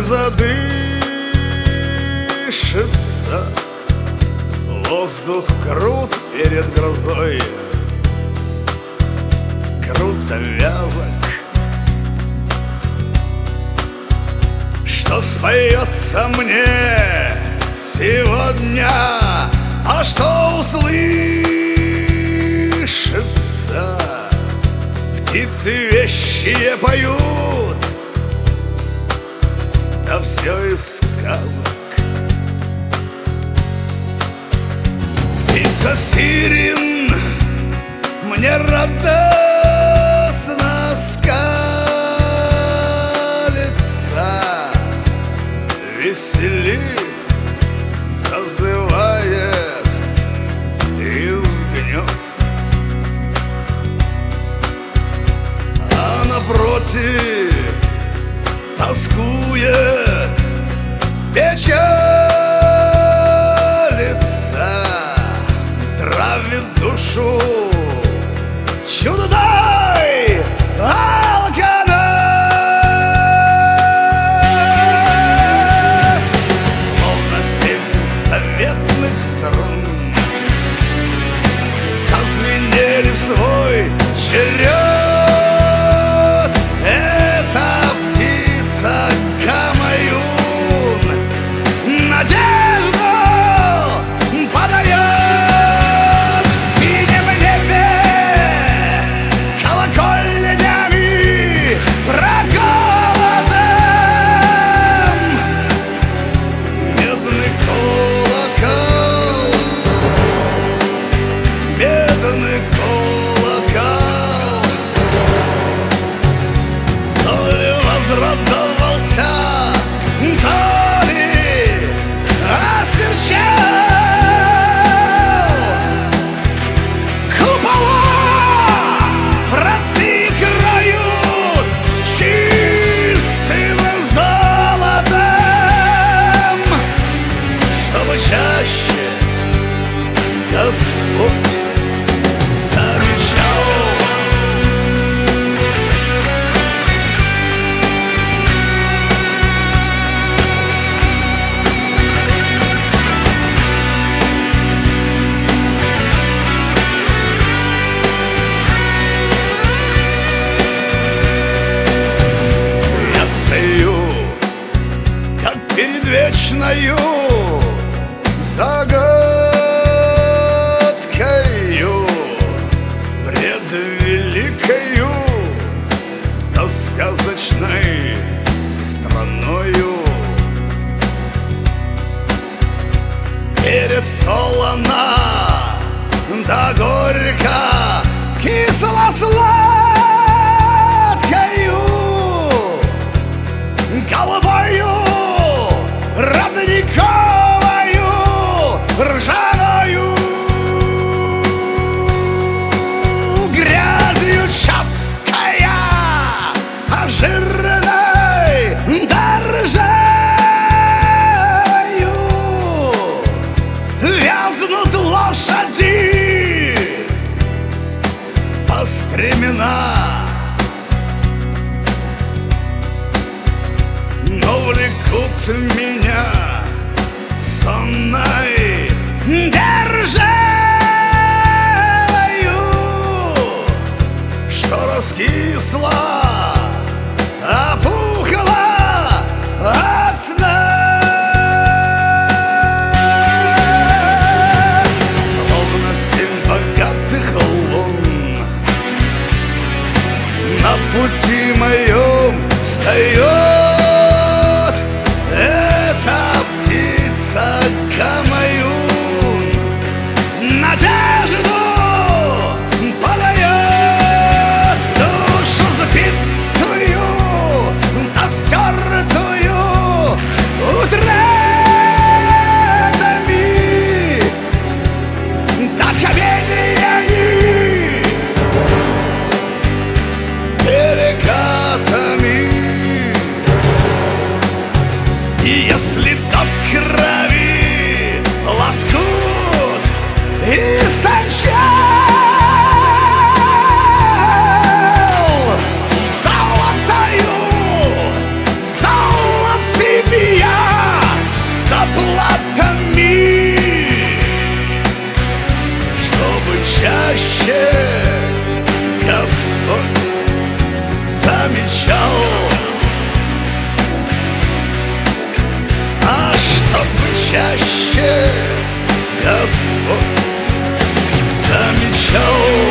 задышится. Воздух крут перед грозой, круто вязок. Что споется мне сегодня, а что услышится? Птицы вещие поют, да все из сказок. Птица сирен мне радостно скалится, веселит, зазывает из гнезд. А напротив тоскует, печалится, травит душу чудной алканас. Словно 7 заветных струн зазвенели в свой черед. Эта птица Гамаюн надежду подает. В синем небе колокольнями проколотым медный колокол, медный колокол. То ли возрадовался, то ли осерчал. Купола разыграют чистым золотом, чтобы чаще Господь заручал. Я стою, как перед вечною загадкою, пред великою, да сказочной страною. Перед солоно, да горько, кисло-сладкою, голубою, родниковою, ржаною, грязью чапкая, а жирной да ржавою вязнут лошади по стремена. Но влекут меня сонной державою, что раскисла, опухла от сна. Словно 7 богатых лун на пути моем встает. Эта птица Гамаюн чаще Господь замечал